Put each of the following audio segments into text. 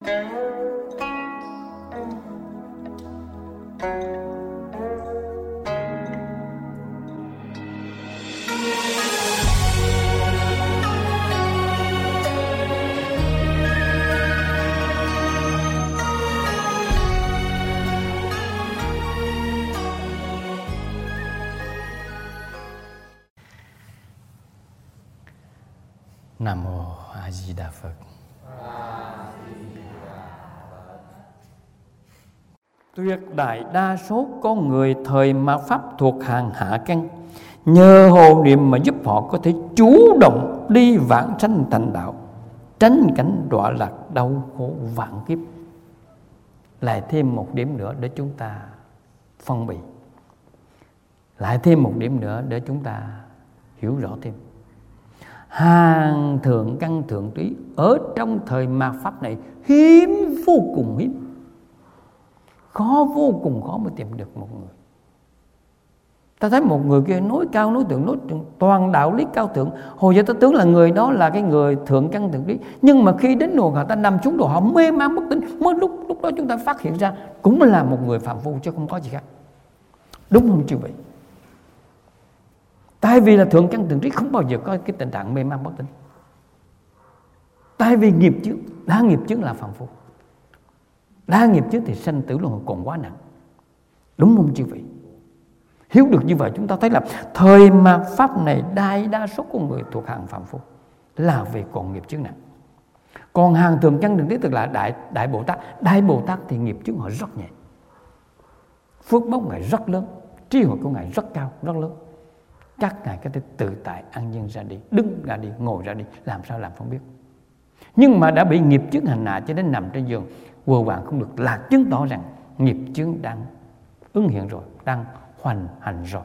Nam mô A Di Đà Phật. Tuyệt đại đa số con người thời mạt Pháp thuộc hàng hạ căn, nhờ hộ niệm mà giúp họ có thể chủ động đi vãng sanh thành đạo, tránh cảnh đọa lạc đau khổ vạn kiếp. Lại thêm một điểm nữa để chúng ta phân biệt, lại thêm một điểm nữa để chúng ta hiểu rõ thêm. Hàng thượng căn thượng trí ở trong thời mạt Pháp này hiếm, vô cùng hiếm, vô cùng khó mới tìm được một người. Ta thấy một người kia nói cao nói toàn đạo lý cao thượng, hồi giờ ta tưởng là người đó là cái người thượng căn thượng trí, nhưng mà khi đến người ta nằm xuống rồi họ mê man bất tỉnh, mới lúc đó chúng ta phát hiện ra cũng là một người phàm phu chứ không có gì khác. Đúng không chư vị? Tại vì là thượng căn thượng trí không bao giờ có cái tình trạng mê man bất tỉnh. Tại vì nghiệp chướng, đa nghiệp chướng là phàm phu, đa nghiệp chướng thì sanh tử luân hồi còn quá nặng. Đúng không chư vị? Hiểu được như vậy chúng ta thấy là thời mạt Pháp này đại đa số con người thuộc hàng phàm phu là vì còn nghiệp chướng nặng. Còn hàng thượng căn thượng trí tức là đại Bồ Tát. Đại Bồ Tát thì nghiệp chướng họ rất nhẹ, phước báo Ngài rất lớn, trí huệ của Ngài rất cao, rất lớn. Các Ngài có thể tự tại ăn dân ra đi, đứng ra đi, ngồi ra đi, làm sao làm không biết. Nhưng mà đã bị nghiệp chướng hành hạ cho đến nằm trên giường quờ quạng không được, là chứng tỏ rằng nghiệp chướng đang ứng hiện rồi, đang hoành hành rồi,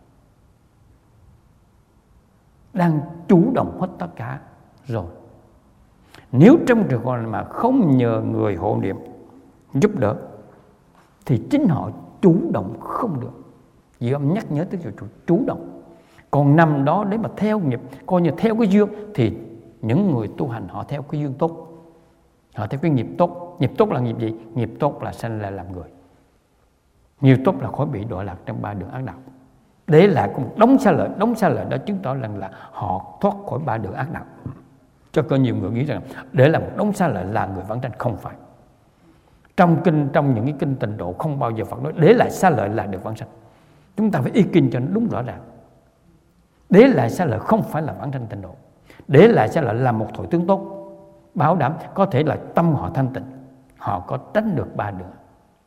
đang chủ động hết tất cả rồi. Nếu trong trường hợp mà không nhờ người hộ niệm giúp đỡ thì chính họ chủ động không được. Vì ông nhắc nhớ tới chủ động. Còn nằm đó để mà theo nghiệp, coi như theo cái duyên, thì những người tu hành họ theo cái duyên tốt, họ theo cái nghiệp tốt. Nghiệp tốt là nghiệp gì? Nghiệp tốt là sanh lại làm người, nghiệp tốt là khỏi bị đọa lạc trong ba đường ác đạo. Để lại có một đống xa lợi đó chứng tỏ rằng là họ thoát khỏi ba đường ác đạo. Cho có nhiều người nghĩ rằng để lại một đống xa lợi là người vãng sanh. Không phải. Trong những cái kinh Tịnh Độ không bao giờ Phật nói để lại xa lợi là được vãng sanh. Chúng ta phải y kinh cho nó đúng rõ ràng. Để lại xa lợi không phải là vãng sanh Tịnh Độ. Để lại xa lợi là một thọ tướng tốt, bảo đảm có thể là tâm họ thanh tịnh, họ có tránh được ba đường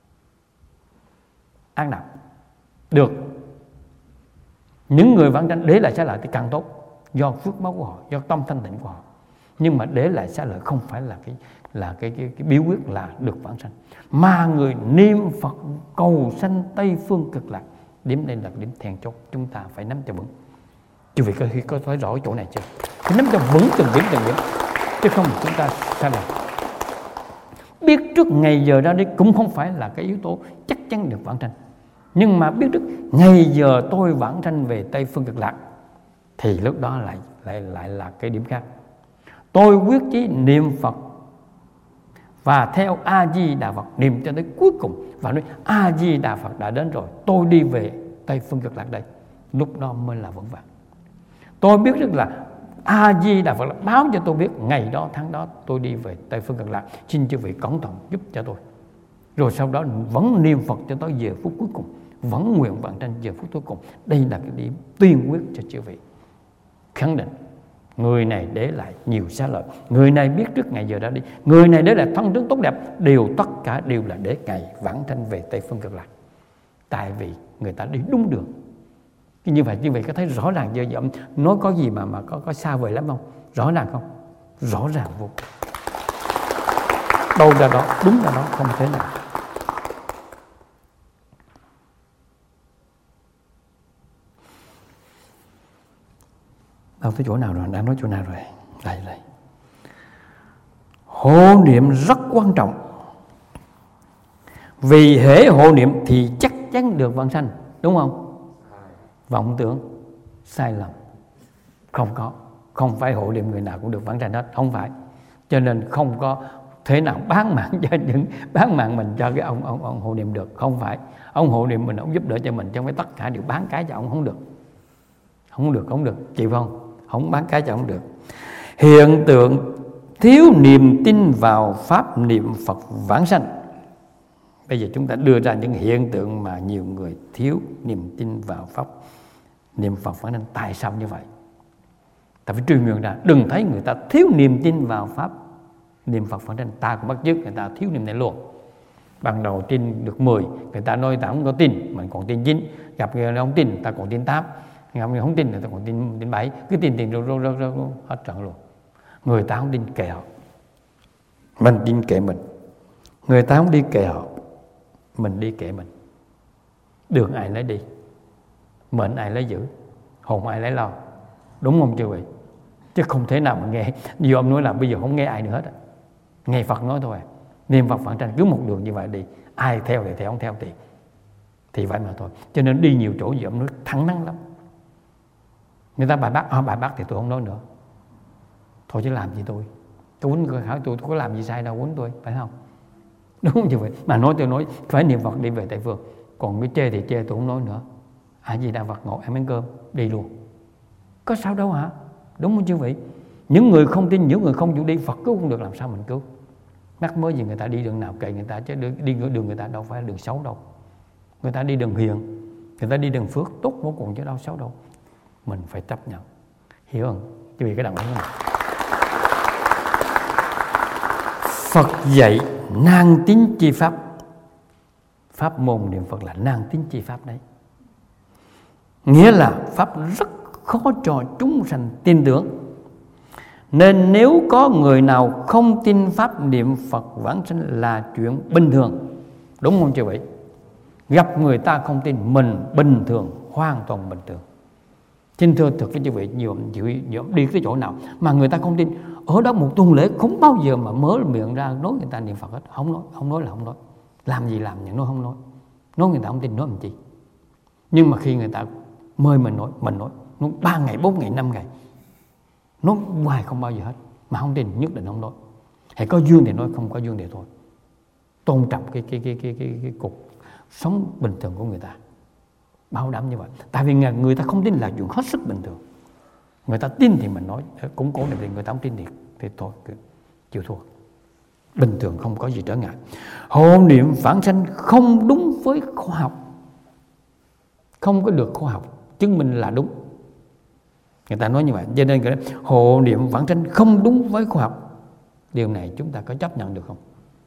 ác đạo. Được. Những người vãng sanh để lại xa lợi thì càng tốt, do phước báo của họ, do tâm thanh tịnh của họ. Nhưng mà để lại xa lợi không phải là cái bí quyết là được vãng sanh, mà người niệm Phật cầu sanh Tây phương cực lạc. Điểm đây là điểm then chốt, chúng ta phải nắm cho vững. Chứ vì có thấy rõ chỗ này chưa? Phải nắm cho vững từng điểm, chứ không chúng ta sai lầm. Biết trước ngày giờ ra đi cũng không phải là cái yếu tố chắc chắn được vãng sanh. Nhưng mà biết trước ngày giờ tôi vãng sanh về Tây phương cực lạc thì lúc đó lại là cái điểm khác. Tôi quyết chí niệm Phật và theo A Di Đà Phật, niệm cho tới cuối cùng và nói A Di Đà Phật đã đến rồi, tôi đi về Tây phương cực lạc đây. Lúc đó mới là vững vàng. Tôi biết rất là A Di Đà Phật là báo cho tôi biết ngày đó tháng đó tôi đi về Tây phương cực lạc, xin chư vị cẩn thận giúp cho tôi. Rồi sau đó vẫn niệm Phật cho tới giờ phút cuối cùng, vẫn nguyện vãng sanh giờ phút cuối cùng. Đây là cái điểm tuyên quyết cho chư vị. Khẳng định người này để lại nhiều xá lợi, người này biết trước ngày giờ đã đi, người này để lại thân tướng tốt đẹp, tất cả đều là để ngày vãng sanh về Tây phương cực lạc. Tại vì người ta đi đúng đường. Như vậy có thấy rõ ràng chưa? Ông nói có gì mà có xa vời lắm không? Rõ ràng không? Rõ ràng vô cùng. Đâu ra đó, đúng ra đó, không thể nào. Đâu tới chỗ nào rồi? Đã nói chỗ nào rồi? Đây. Hộ niệm rất quan trọng. Vì hễ hộ niệm thì chắc chắn được vãng sanh, đúng không? Vọng tưởng sai lầm. Không phải hộ niệm người nào cũng được vãng sanh hết, không phải. Cho nên không có thể nào bán mạng mình cho cái ông hộ niệm được. Không phải. Ông hộ niệm mình, ông giúp đỡ cho mình, chứ không phải tất cả đều bán cái cho ông. Không được, chịu không? Không bán cái cho ông được. Hiện tượng thiếu niềm tin vào pháp niệm Phật vãng sanh. Bây giờ chúng ta đưa ra những hiện tượng mà nhiều người thiếu niềm tin vào pháp niệm Phật vãng sanh. Tại sao như vậy? Ta phải truy nguyên ra. Đừng thấy người ta thiếu niềm tin vào pháp niệm Phật vãng sanh, ta cũng bắt chước người ta thiếu niềm này luôn. Ban đầu tin được 10, người ta nói ta không có tin, mình còn tin 9. Gặp người không tin, ta còn tin 8. Gặp người không tin, người ta còn tin 7. Cứ tin rồi hết trận luôn. Người ta không tin kệ họ, mình tin kệ mình. Người ta không đi kệ họ, mình đi kệ mình. Đường ai lấy đi, mệnh ai lấy giữ, hồn ai lấy lo. Đúng không chưa vậy? Chứ không thể nào mà nghe. Như ông nói là bây giờ không nghe ai nữa hết. Nghe Phật nói thôi. Niệm Phật vãng sanh cứ một đường như vậy đi. Ai theo thì theo, không theo thì vậy mà thôi. Cho nên đi nhiều chỗ gì ông nói thẳng năng lắm. Người ta bài bác thì tôi không nói nữa. Thôi chứ làm gì tôi quýnh tôi có làm gì sai đâu, quýnh tôi, phải không? Đúng không như vậy? Mà nói tôi nói phải niệm Phật đi về Tây Phương. Còn cái chê thì chê, tôi không nói nữa. Di Đà Phật ngộ em ăn cơm đi luôn. Có sao đâu hả? Đúng không chứ vậy? Những người không tin, những người không chịu đi, Phật cứu không được làm sao mình cứu? Mắc mới gì người ta đi đường nào kệ người ta, chứ đi đường người ta đâu phải là đường xấu đâu. Người ta đi đường hiền, người ta đi đường phước tốt vô cùng chứ đâu xấu đâu. Mình phải chấp nhận. Hiểu không? Chứ vì cái đồng ý này. Phật dạy nan tín chi pháp. Pháp môn niệm Phật là nan tín chi pháp đấy. Nghĩa là pháp rất khó cho chúng sanh tin tưởng. Nên nếu có người nào không tin pháp niệm Phật vãng sanh là chuyện bình thường. Đúng không chứ vậy? Gặp người ta không tin, mình bình thường, hoàn toàn bình thường. Xin thưa thật với quý vị, nhiều đi tới chỗ nào mà người ta không tin, ở đó một tuần lễ không bao giờ mà mở miệng ra nói người ta niệm Phật hết. Không nói là không nói. Làm gì làm, nhưng nói không nói. Nói người ta không tin, nói làm chi. Nhưng mà khi người ta mời mình nói 3 ngày, 4 ngày, 5 ngày, nói hoài không bao giờ hết. Mà không tin nhất định không nói. Hãy có duyên thì nói, không có duyên thì thôi. Tôn trọng cái cuộc sống bình thường của người ta. Bảo đảm như vậy. Tại vì người ta không tin là chuyện hết sức bình thường. Người ta tin thì mình nói củng cố niềm tin, người ta không tin thì thôi, chịu thua. Bình thường không có gì trở ngại. Hộ niệm vãng sanh không đúng với khoa học, không có được khoa học chứng minh là đúng. Người ta nói như vậy. Cho nên hộ niệm vãng sanh không đúng với khoa học. Điều này chúng ta có chấp nhận được không?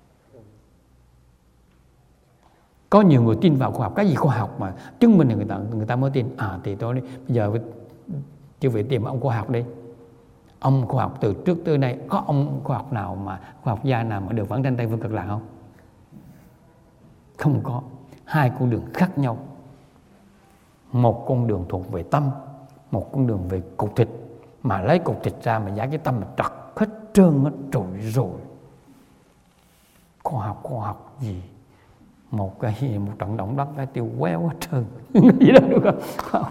Có nhiều người tin vào khoa học. Cái gì khoa học mà chứng minh thì người ta mới tin. Thì tôi bây giờ chứ phải tìm ông khoa học đi. Ông khoa học từ trước tới nay có ông khoa học nào mà khoa học gia nào mà được vãng sanh Tây Phương Cực Lạc không? Không có. Hai con đường khác nhau. Một con đường thuộc về tâm, một con đường về cục thịt. Mà lấy cục thịt ra mà giải cái tâm mà trật hết trơn hết trội rồi. Khoa học gì? Một trận động đất cái tiêu quéo hết trơn. Gì đó được không?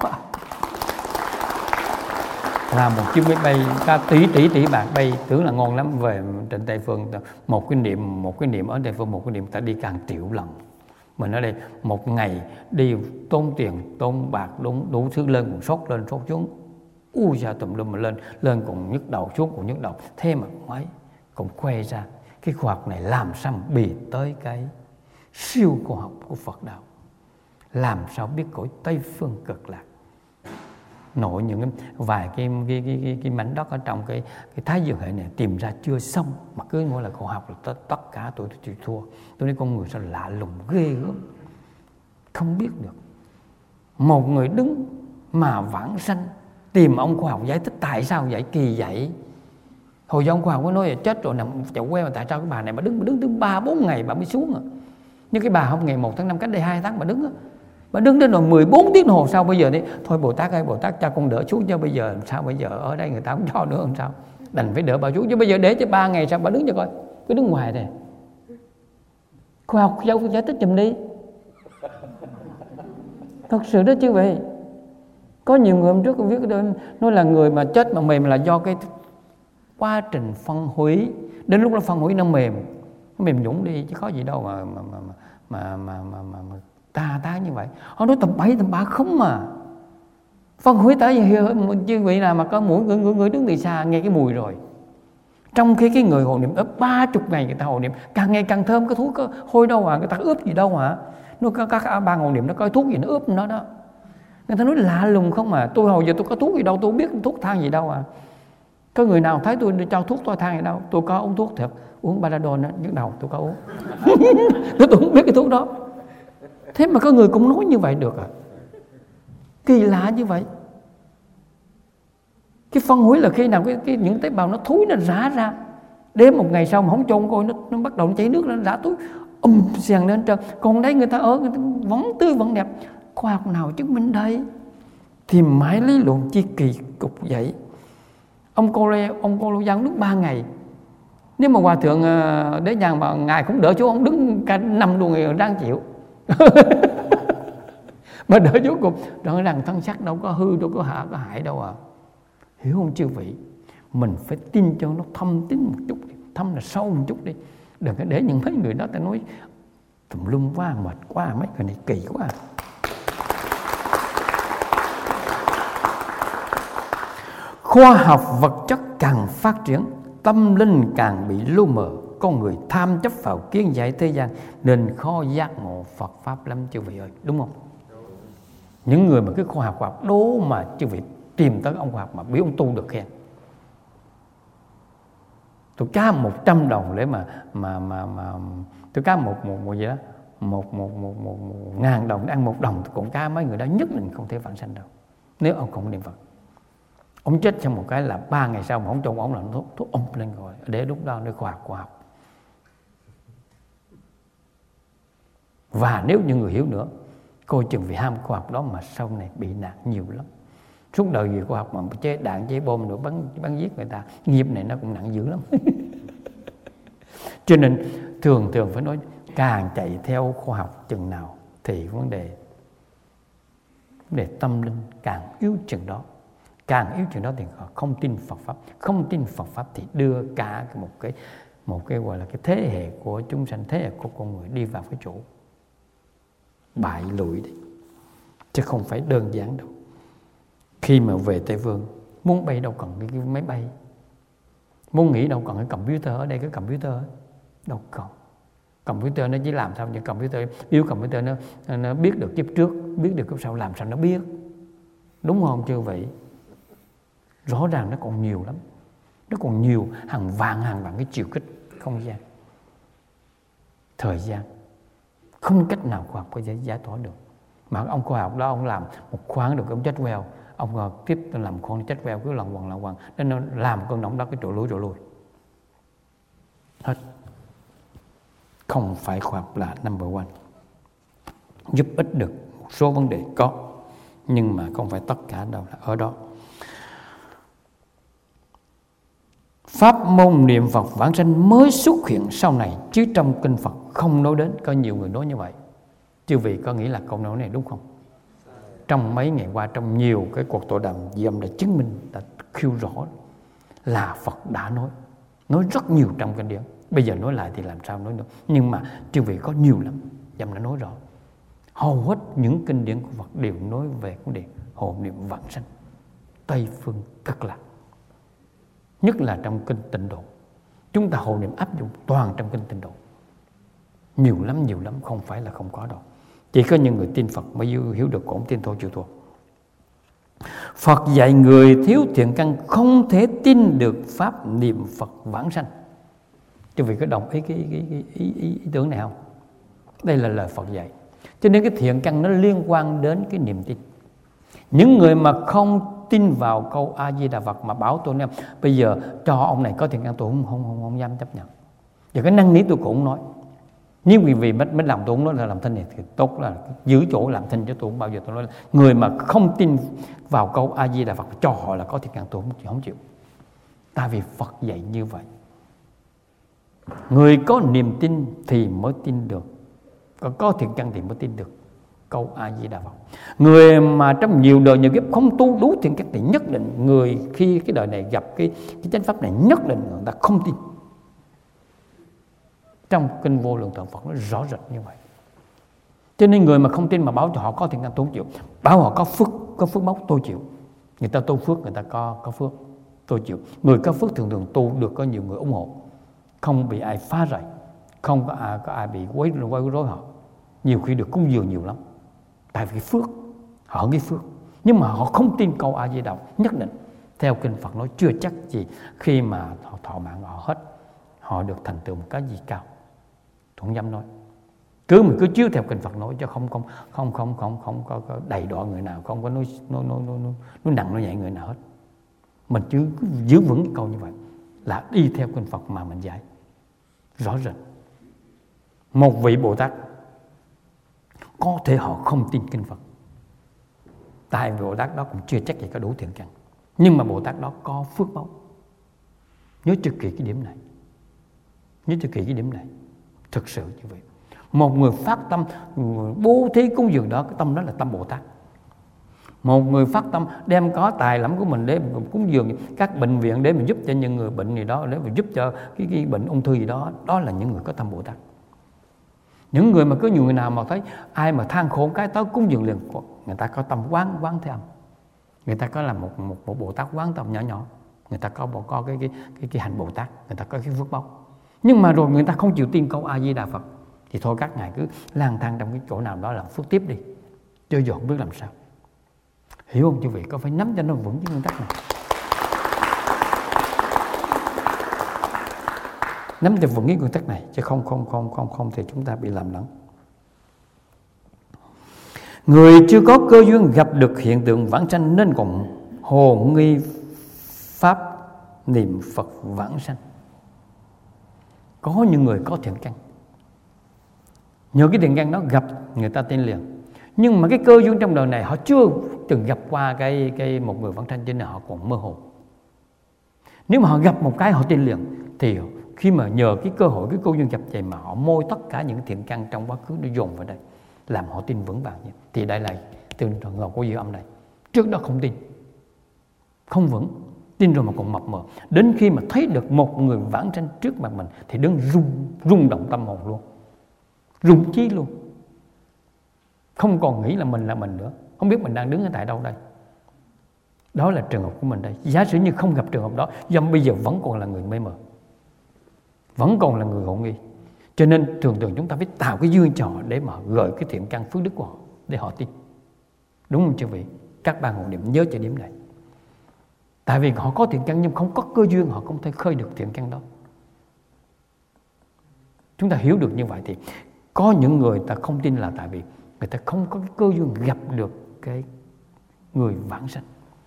Làm một chiếc máy bay cả tỷ bạc bay, tưởng là ngon lắm, về trên Tây Phương một cái niệm ở Tây Phương, một cái niệm ta đi càng triệu lần. Mình ở đây một ngày đi tốn tiền, tốn bạc, đủ thứ, lên còn sốt lên sốt xuống. Ra tùm lum mà lên còn nhức đầu, xuống còn nhức đầu. Thế mà mấy cũng khoe ra cái khoa học này làm sao mà bì tới cái siêu khoa học của Phật đạo. Làm sao biết cõi Tây Phương Cực Lạc. Nội những vài cái mảnh đất ở trong cái Thái Dương hệ này tìm ra chưa xong mà cứ nói là khoa học là tất cả tôi chịu thua. Tôi nói con người sao lạ lùng ghê gớm, không biết được. Một người đứng mà vãng sanh, tìm ông khoa học giải thích tại sao vậy, kỳ vậy. Hồi giờ ông khoa học có nói là chết rồi nằm chậu que, mà tại sao cái bà này bà đứng tới 3-4 ngày bà mới xuống à. Nhưng cái bà hôm ngày 1 tháng 5 cách đây 2 tháng bà đứng á. Bà đứng đến rồi 14 tiếng đồng hồ sau bây giờ đi. Thôi Bồ Tát ơi, Bồ Tát cho con đỡ xuống, cho bây giờ làm sao, bây giờ ở đây người ta không cho nữa làm sao. Đành phải đỡ bà xuống, chứ bây giờ để cho 3 ngày sau bà đứng cho coi. Cứ đứng ngoài này. Khoa học giáo giải thích giùm đi. Thật sự đó chứ vậy. Có nhiều người hôm trước tôi viết nói là người mà chết mà mềm là do cái quá trình phân hủy. Đến lúc nó phân hủy nó mềm, mềm nhũn đi chứ có gì đâu mà ta tán như vậy. Họ nói tầm bậy tầm bạ không mà. Phân hủy tới chứ vị nào mà có mũi người đứng từ xa nghe cái mùi rồi. Trong khi cái người hộ niệm ướp 30 ngày người ta hộ niệm, càng ngày càng thơm, cái thuốc có hôi đâu à, người ta ướp gì đâu hả? Nó các ban hộ niệm nó coi thuốc gì nó ướp nó đó. Người ta nói lạ lùng không mà. Tôi hồi giờ tôi có thuốc gì đâu, tôi biết thuốc thang gì đâu à. Có người nào thấy tôi cho thuốc tôi thang gì đâu. Tôi có uống thuốc thiệt, uống Panadol đó, nhức đầu tôi có uống. Tôi không biết cái thuốc đó. Thế mà có người cũng nói như vậy được à? Kỳ lạ như vậy. Cái phân hủy là khi nào những tế bào nó thúi nó rã ra. Đến một ngày sau mà không chôn coi nó bắt đầu nó chảy nước, nó rã túi xèn lên trên. Còn đấy người ta người ta vẫn tươi vẫn đẹp. Khoa học nào chứng minh đây? Thì mãi lý luận chi kỳ cục vậy. Ông cô Lô Giang đứng 3 ngày. Nếu mà hòa thượng Đế Nhàn mà ngài cũng đỡ chú, ông đứng cả 5 luôn người đang chịu. Mà đỡ chú cùng rõ ràng thân sắc đâu có hư, đâu có hại đâu à. Hiểu không chư vị? Mình phải tin cho nó thâm tín một chút đi, thâm là sâu một chút đi. Đừng có để những mấy người đó ta nói tùm lum quá, mệt quá, mấy người này kỳ quá. Khoa học vật chất càng phát triển, tâm linh càng bị lu mờ. Con người tham chấp vào kiến giải thế gian nên khó giác ngộ Phật Pháp lắm chư vị ơi. Đúng không? Những người mà cái khoa học đố mà chư vị tìm tới ông khoa học mà biết ông tu được khen. Tôi cá 100 đồng để mà tôi cá một gì đó, một ngàn đồng để ăn 1 đồng, tôi cũng cá mấy người đó nhất định không thể vãng sanh đâu. Nếu ông không niệm Phật. Ông chết trong một cái là 3 ngày sau mà ông trông ông là thuốc lên rồi. Để lúc đó nó khoa học. Và nếu như người hiểu nữa, coi chừng vì ham khoa học đó mà sau này bị nạn nhiều lắm. Suốt đời vì khoa học mà chế đạn chế bom nữa bắn giết người ta, nghiệp này nó cũng nặng dữ lắm. Cho nên thường phải nói càng chạy theo khoa học chừng nào thì vấn đề tâm linh càng yếu chừng đó. Càng yếu chừng đó thì họ không tin Phật Pháp. Không tin Phật Pháp thì đưa cả một cái gọi là cái thế hệ của chúng sanh, thế hệ của con người đi vào cái chỗ bại lụi đi. Chứ không phải đơn giản đâu. Khi mà về Tây Phương, muốn bay đâu cần cái máy bay, muốn nghĩ đâu cần cái computer. Ở đây cái computer đâu cần. Computer nó chỉ làm sao nhưng computer nó biết được kiếp trước, biết được kiếp sau, làm sao nó biết. Đúng không chư vị? Rõ ràng nó còn nhiều lắm. Nó còn nhiều, hàng vạn cái chiều kích không gian, thời gian, không cách nào khoa học có thể giải tỏa được. Mà ông khoa học đó ông làm một khoáng được ông chết queo, ông tiếp làm con chết queo cứ lần quần nên nó làm cơn động đất cái chỗ lùi hết. Không phải khoa học là number one. Giúp ích được một số vấn đề có, nhưng mà không phải tất cả đâu là ở đó. Pháp môn niệm Phật vãng sanh mới xuất hiện sau này, chứ trong kinh Phật không nói đến. Có nhiều người nói như vậy. Chư vị có nghĩ là câu nói này đúng không? Trong mấy ngày qua, trong nhiều cái cuộc tọa đàm Di Âm đã chứng minh, đã khiêu rõ là Phật đã nói rất nhiều trong kinh điển. Bây giờ nói lại thì làm sao nói nữa. Nhưng mà chư vị có nhiều lắm, Di Âm đã nói rõ. Hầu hết những kinh điển của Phật đều nói về vấn đề hộ niệm vãng sanh Tây phương Cực Lạc. Nhất là trong kinh Tịnh Độ. Chúng ta hộ niệm áp dụng toàn trong kinh Tịnh Độ. Nhiều lắm, không phải là không có đâu. Chỉ có những người tin Phật mới hiểu được, cũng tin thôi chịu thua. Phật dạy người thiếu thiện căn không thể tin được pháp niệm Phật vãng sanh. Quý vị có đồng ý cái ý tưởng này không? Đây là lời Phật dạy. Cho nên cái thiện căn nó liên quan đến cái niềm tin. Những người mà không tin vào câu A Di Đà Phật mà bảo tôi em bây giờ cho ông này có thiện căn, tôi không dám chấp nhận. Và cái năng lý tôi cũng nói. Nhưng vì mới làm tôi không nói là làm thinh này thì tốt, là giữ chỗ làm thinh, chứ tôi không bao giờ tôi nói là người mà không tin vào câu A Di Đà Phật cho họ là có thiện căn, tôi không chịu. Tại vì Phật dạy như vậy. Người có niềm tin thì mới tin được, có thiện căn thì mới tin được câu A Di Đà Phật. Người mà trong nhiều đời nhiều kiếp không tu đủ thiện căn thì nhất định người khi cái đời này gặp cái chánh pháp này nhất định người ta không tin. Trong kinh Vô Lượng Thọ Phật nó rõ rệt như vậy. Cho nên người mà không tin mà báo cho họ có thiện căn tôi không chịu, báo họ có phước báu tôi chịu. Người ta tu phước, người ta có phước tôi chịu. Người có phước thường thường tu được có nhiều người ủng hộ, không bị ai phá rầy, không có ai bị quấy rối họ. Nhiều khi được cúng dường nhiều lắm, tại vì phước, họ cái phước. Nhưng mà họ không tin câu A Di Đà nhất định. Theo kinh Phật nói chưa chắc gì khi mà họ thọ mạng họ hết, họ được thành tựu một cái gì cao. Tôi không dám nói. Mình cứ chiếu theo kinh Phật nói, chứ không có đầy đọa người nào, không có nói nặng nói nhẹ người nào hết. Mình cứ giữ vững cái câu như vậy là đi theo kinh Phật mà mình dạy rõ rệt. Một vị Bồ Tát có thể họ không tin kinh Phật, tại vì Bồ Tát đó cũng chưa chắc gì có đủ thiện căn, nhưng mà Bồ Tát đó có phước báu. Nhớ cho kỹ cái điểm này, nhớ cho kỹ cái điểm này. Thực sự như vậy, một người phát tâm, người bố thí cúng dường đó, cái tâm đó là tâm Bồ Tát. Một người phát tâm đem có tài lắm của mình để cúng dường các bệnh viện, để mình giúp cho những người bệnh gì đó, để mình giúp cho cái bệnh ung thư gì đó, đó là những người có tâm Bồ Tát. Những người mà có nhiều người nào mà thấy ai mà than khổ cái tới cúng dường liền, người ta có tâm quán thế âm, người ta có là một Bồ Tát quán tâm nhỏ nhỏ, người ta có cái hành Bồ Tát, người ta có cái phước báu. Nhưng mà rồi người ta không chịu tin câu A Di Đà Phật, thì thôi các ngài cứ lang thang trong cái chỗ nào đó làm phước tiếp đi, chứ giờ không biết làm sao. Hiểu không quý vị? Có phải nắm cho nó vững cái nguyên tắc này, nắm cho vững cái nguyên tắc này, chứ không thì chúng ta bị làm lẫn. Người chưa có cơ duyên gặp được hiện tượng vãng sanh nên còn hồ nghi pháp niệm Phật vãng sanh. Có những người có thiện căn, nhờ cái thiện căn đó gặp người ta tin liền. Nhưng mà cái cơ duyên trong đời này họ chưa từng gặp qua một người vãng sanh, cho nên họ còn mơ hồ. Nếu mà họ gặp một cái họ tin liền, thì khi mà nhờ cái cơ hội, cái cơ duyên gặp vậy mà họ môi tất cả những thiện căn trong quá khứ nó dồn vào đây, làm họ tin vững vàng. Thì đây là tương trường hợp của Diệu Âm này. Trước đó không tin, không vững, tin rồi mà còn mập mờ. Đến khi mà thấy được một người vãng sanh trước mặt mình thì đứng rung động tâm hồn luôn, rung chí luôn. Không còn nghĩ là mình nữa, không biết mình đang đứng ở tại đâu đây. Đó là trường hợp của mình đây. Giả sử như không gặp trường hợp đó, Dâm bây giờ vẫn còn là người mê mờ, vẫn còn là người ngộ nghi. Cho nên thường chúng ta phải tạo cái duyên cho họ để mà gợi cái thiện căn phước đức của họ để họ tin. Đúng không quý vị? Các bạn hộ niệm nhớ cho điểm này. Tại vì họ có thiện căn nhưng không có cơ duyên, họ không thể khơi được thiện căn đó. Chúng ta hiểu được như vậy thì có những người ta không tin là tại vì người ta không có cái cơ duyên gặp được cái người vãng sanh.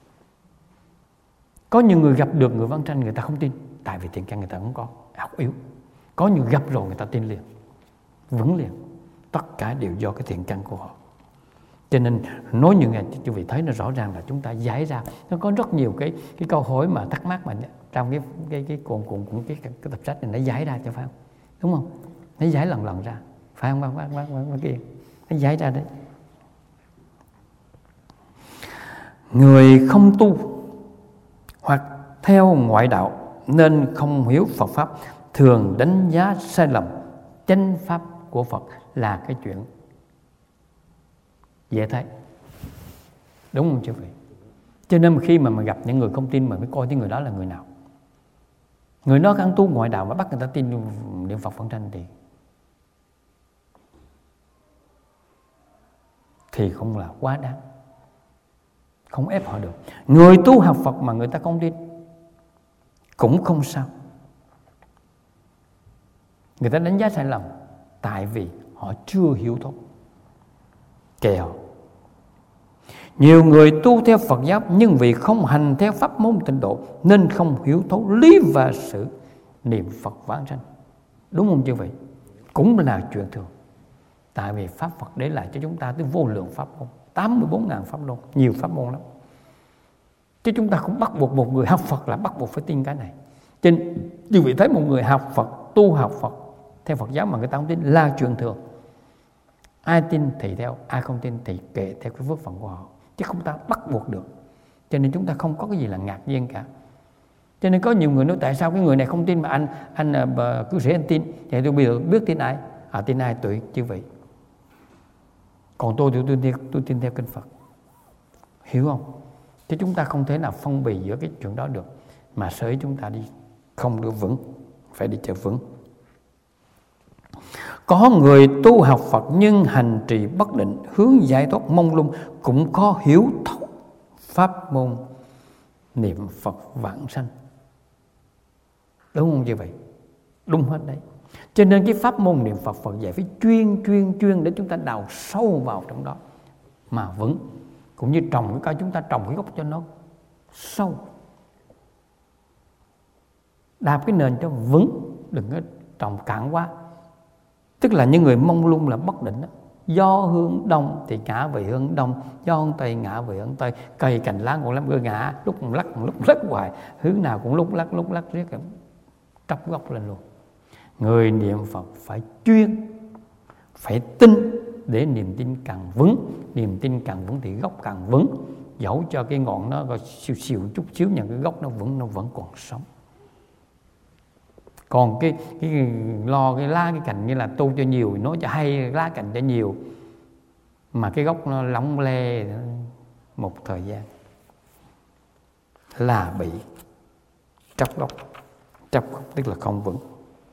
Có những người gặp được người vãng sanh người ta không tin, tại vì thiện căn người ta không có, học yếu. Có những gặp rồi người ta tin liền, vững liền. Tất cả đều do cái thiện căn của họ. Cho nên nói như ngày quý vị thấy nó rõ ràng là chúng ta giải ra. Nó có rất nhiều cái câu hỏi mà thắc mắc mà trong cái cuộn cái tập sách này nó giải ra cho, phải không? Đúng không? Nó giải lần ra, phải không bác kia? Nó giải ra đấy. Người không tu hoặc theo ngoại đạo nên không hiểu Phật pháp, thường đánh giá sai lầm chánh pháp của Phật là cái chuyện dễ thấy. Đúng không quý vị? Cho nên khi mà gặp những người không tin, mà mới coi cái người đó là người nào. Người đó ăn tu ngoại đạo mà bắt người ta tin niệm Phật vãng sanh thì không là quá đáng, không ép họ được. Người tu học Phật mà người ta không tin cũng không sao. Người ta đánh giá sai lầm tại vì họ chưa hiểu thấu. Kèo nhiều người tu theo Phật giáo nhưng vì không hành theo pháp môn tịnh độ nên không hiểu thấu lý và sự niệm Phật vãng sanh. Đúng không chứ vậy? Cũng là chuyện thường. Tại vì pháp Phật để lại cho chúng ta tới vô lượng pháp môn, 84.000 pháp môn, nhiều pháp môn lắm. Chứ chúng ta không bắt buộc một người học Phật là bắt buộc phải tin cái này. Cho nên quý vị thấy một người học Phật, tu học Phật theo Phật giáo mà người ta không tin là chuyện thường. Ai tin thì theo, ai không tin thì kệ theo cái phước phận của họ, chứ không ta bắt buộc được. Cho nên chúng ta không có cái gì là ngạc nhiên cả. Cho nên có nhiều người nói tại sao cái người này không tin mà anh cư sĩ anh tin. Thì tôi bây giờ biết tin ai? Tin ai tùy chứ vậy. Còn tôi tin theo kinh Phật. Hiểu không? Chứ chúng ta không thể nào phân bì giữa cái chuyện đó được. Mà sở ý chúng ta đi không được vững, phải đi cho vững. Có người tu học Phật nhưng hành trì bất định, hướng giải thoát mông lung, cũng có hiểu thấu pháp môn niệm Phật vãng sanh. Đúng không như vậy? Đúng hết đấy. Cho nên cái pháp môn niệm Phật Phật dạy phải chuyên để chúng ta đào sâu vào trong đó mà vững. Cũng như trồng cái cây, chúng ta trồng cái gốc cho nó sâu, đạp cái nền cho vững, đừng có trồng cạn quá. Tức là những người mông lung là bất định đó. Do hướng đông thì ngã về hướng đông, do hướng tây ngã về hướng tây. Cây cành lá cũng lắm, ngã lúc lắc hoài, hướng nào cũng lúc lắc riết tróc gốc lên luôn. Người niệm Phật phải chuyên, phải tin, để niềm tin càng vững. Niềm tin càng vững thì gốc càng vững. Dẫu cho cái ngọn nó có xìu chút xíu, nhưng cái gốc nó vẫn còn sống. Còn cái lo cái lá cái cành như là tu cho nhiều, nói cho hay lá cành cho nhiều, mà cái gốc nó lỏng le một thời gian là bị tróc gốc tức là không vững.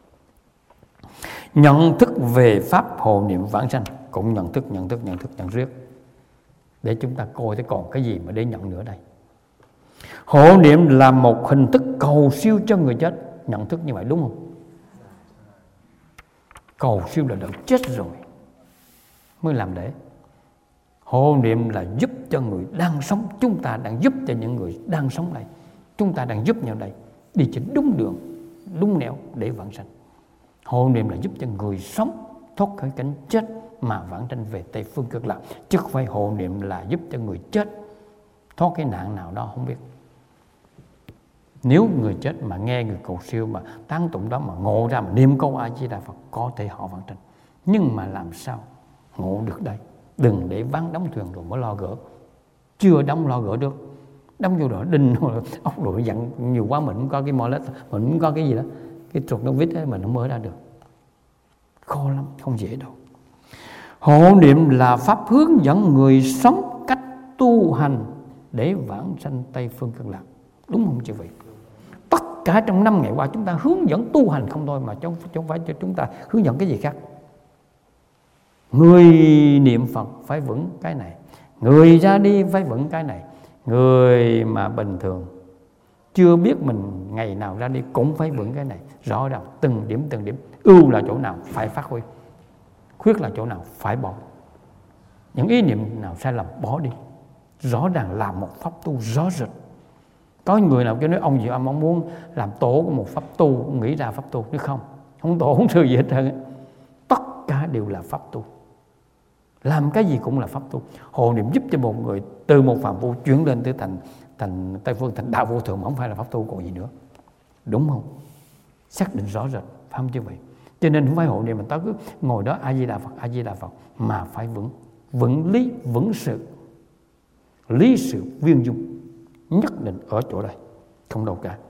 Nhận thức về pháp hộ niệm vãng sanh cũng nhận riết, để chúng ta coi thấy còn cái gì mà để nhận nữa đây. Hộ niệm là một hình thức cầu siêu cho người chết. Nhận thức như vậy đúng không? Cầu siêu là đợi chết rồi mới làm lễ. Hộ niệm là giúp cho người đang sống. Chúng ta đang giúp cho những người đang sống đây. Chúng ta đang giúp nhau đây đi trên đúng đường, đúng nẻo để vãng sanh. Hộ niệm là giúp cho người sống thoát khỏi cảnh chết mà vãng sanh về Tây Phương Cực Lạc, chứ không phải hộ niệm là giúp cho người chết thoát cái nạn nào đó không biết. Nếu người chết mà nghe người cầu siêu mà tán tụng đó mà ngộ ra mà niệm câu A Di Đà Phật, có thể họ vãng sanh. Nhưng mà làm sao ngộ được đây? Đừng để ván đóng thuyền rồi mới lo gỡ. Chưa đóng lo gỡ được. Đóng vô rồi đinh ốc đội dặn nhiều quá, mình cũng có cái molet, mình cũng có cái gì đó, cái trục nó vít ấy, mình không mở ra được. Khó lắm, không dễ đâu. Hộ niệm là pháp hướng dẫn người sống cách tu hành để vãng sanh Tây Phương Cực Lạc. Đúng không chứ vậy? Tất cả trong 5 ngày qua chúng ta hướng dẫn tu hành không thôi, mà không phải cho chúng ta hướng dẫn cái gì khác. Người niệm Phật phải vững cái này, người ra đi phải vững cái này. Người mà bình thường chưa biết mình ngày nào ra đi cũng phải vững cái này. Rõ ràng từng điểm ưu là chỗ nào phải phát huy, khuyết là chỗ nào phải bỏ. Những ý niệm nào sai lầm bỏ đi. Rõ ràng là một pháp tu rõ rệt. Có người nào kêu nói ông gì ông muốn làm tổ của một pháp tu, nghĩ ra pháp tu. Nếu không tổ không sư gì hết trơn. Tất cả đều là pháp tu. Làm cái gì cũng là pháp tu. Hộ niệm giúp cho một người từ một phàm phu chuyển lên tới thành Tây Phương, thành đạo vô thượng, mà không phải là pháp tu còn gì nữa. Đúng không? Xác định rõ rệt, phải không chứ vậy? Cho nên không phải hộ niệm mình ta cứ ngồi đó A Di Đà Phật, mà phải vững lý, vững sự, lý sự viên dung nhất định ở chỗ đây, không đâu cả.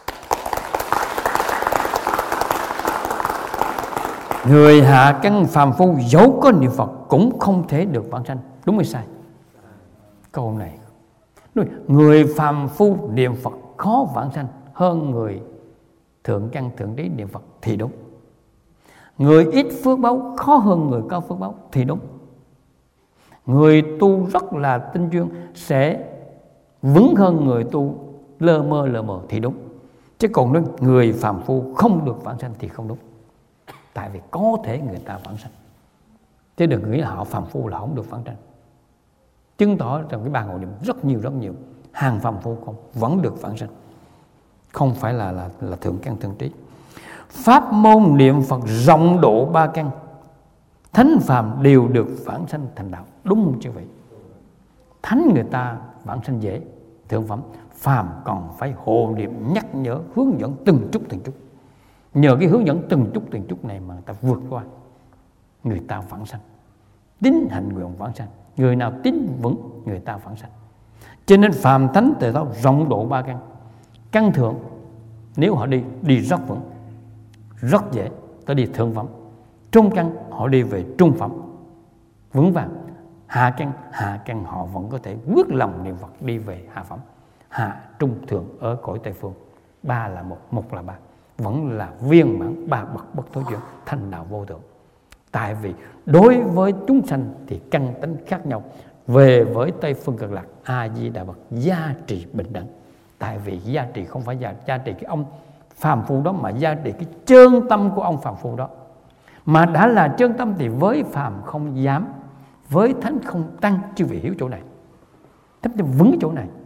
Người hạ căn phàm phu dẫu có niệm Phật cũng không thể được vãng sanh. Đúng hay sai? Câu này người phàm phu niệm Phật khó vãng sanh hơn người thượng căn thượng trí niệm Phật thì đúng. Người ít phước báo khó hơn người cao phước báo thì đúng. Người tu rất là tinh chuyên sẽ vững hơn người tu lơ mơ thì đúng. Chứ còn nói người phàm phu không được vãng sanh thì không đúng. Tại vì có thể người ta vãng sanh, chứ đừng nghĩ là họ phàm phu là không được vãng sanh. Chứng tỏ trong cái bàn hộ niệm rất nhiều hàng phàm phu không vẫn được vãng sanh, không phải là thượng căn thượng trí. Pháp môn niệm Phật rộng độ 3 căn, thánh phàm đều được vãng sanh thành đạo. Đúng không chứ vậy? Thánh người ta vãng sanh dễ, thượng phẩm. Phàm còn phải hộ niệm nhắc nhở, hướng dẫn từng chút. Nhờ cái hướng dẫn từng chút này mà người ta vượt qua, người ta vãng sanh. Tín hành nguyện vãng sanh. Người nào tín vững, người ta vãng sanh. Cho nên phàm thánh tề thao rộng độ 3 căn. Căn thượng Nếu họ đi rất vững, rất dễ tới đi thượng phẩm. Trung căn họ đi về trung phẩm vững vàng. Hạ căn họ vẫn có thể quyết lòng niệm Phật đi về hạ phẩm. Hạ trung thượng ở cõi Tây phương. Ba là một là ba, vẫn là viên mãn ba bậc bất thối chuyển, thành đạo vô thượng. Tại vì đối với chúng sanh thì căn tánh khác nhau. Về với Tây phương Cực Lạc, A Di Đà Phật gia trì bình đẳng. Tại vì gia trì không phải gia trì cái ông phàm phu đó, mà gia trì cái chân tâm của ông phàm phu đó. Mà đã là chân tâm thì với phàm không dám, với thánh không tăng. Chư vị hiểu chỗ này, thấm cho vững chỗ này.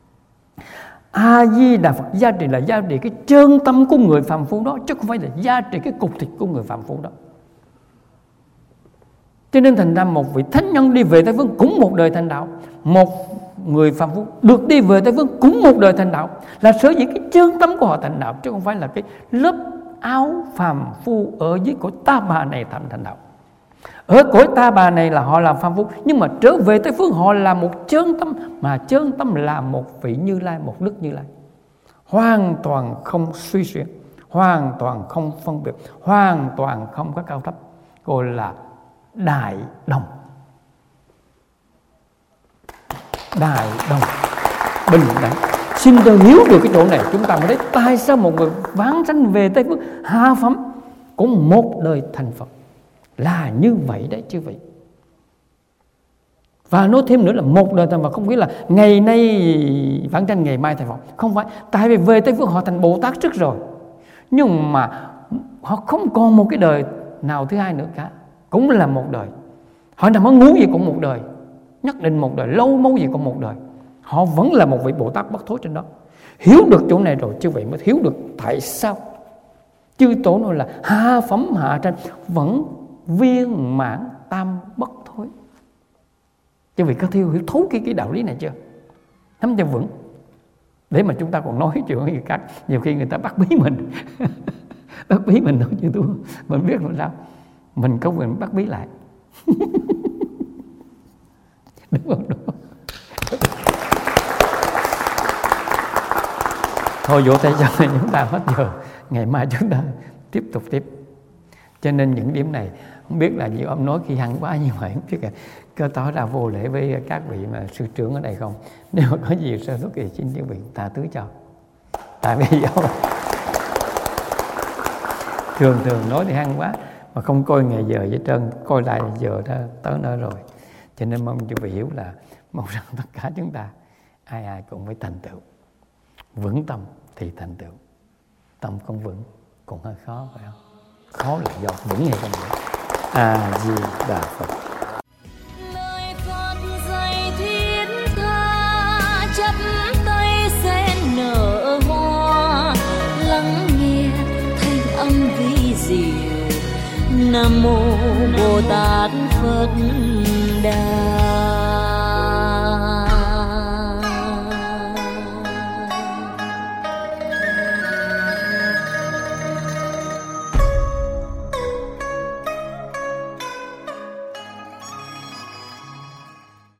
A Di Đà Phật gia trì là gia trì cái chân tâm của người phàm phu đó, chứ không phải là gia trì cái cục thịt của người phàm phu đó. Cho nên thành ra một vị thánh nhân đi về Tây phương cũng một đời thành đạo, một người phàm phu được đi về Tây phương cũng một đời thành đạo, là sở dĩ cái chân tâm của họ thành đạo, chứ không phải là cái lớp áo phàm phu ở dưới cõi ta bà này thành đạo. Ở cõi ta bà này là họ là phàm phu, nhưng mà trở về Tây phương họ là một chân tâm, mà chân tâm là một vị Như Lai, một đức Như Lai, hoàn toàn không suy xuyển, hoàn toàn không phân biệt, hoàn toàn không có cao thấp, gọi là đại đồng. Đại đồng bình đẳng. Xin tôi hiểu được cái chỗ này, chúng ta mới thấy tại sao một người vãng sanh về Tây phương hạ phẩm cũng một đời thành Phật là như vậy đấy chư vị. Và nói thêm nữa là một đời thành Phật không nghĩa là ngày nay vãng sanh ngày mai thành Phật, không phải. Tại vì về Tây phương họ thành Bồ Tát trước rồi, nhưng mà họ không còn một cái đời nào thứ hai nữa cả, cũng là một đời. Họ nằm ở ngủ gì cũng một đời, nhất định một đời, lâu mâu gì cũng một đời. Họ vẫn là một vị Bồ Tát bất thối trên đó. Hiểu được chỗ này rồi, chư vị mới hiểu được tại sao chư tổ nói là hạ phẩm hạ tranh vẫn viên mãn tam bất thối. Chư vị có hiểu thấu cái đạo lý này chưa? Nắm cho vững, để mà chúng ta còn nói chuyện với người khác. Nhiều khi người ta bắt bí mình bắt bí mình nói chuyện tôi, mình biết làm sao mình có quyền bắt bí lại. Đúng không? Thôi vỗ tay cho chúng ta hết giờ, ngày mai chúng ta tiếp tục tiếp. Cho nên những điểm này không biết là nhiều ông nói khi hăng quá như vậy, không biết là có tỏ ra vô lễ với các vị mà sư trưởng ở đây không. Nếu mà có gì sơ xuất thì xin quý vị tha thứ cho. Tại vì thường nói thì hăng quá mà không coi ngày giờ với trơn, coi lại giờ đó tới nơi rồi. Cho nên mong quý vị hiểu là mong rằng tất cả chúng ta ai cũng phải thành tựu. Vững tâm thì thành tựu, tâm không vững cũng hơi khó, phải không? Khó là do vững hay không vững. A Di Đà Phật. Lời Phật dạy thiết tha, chắp tay sen nở hoa, lắng nghe thanh âm vi diệu. Nam mô Bồ Tát Phật Đà.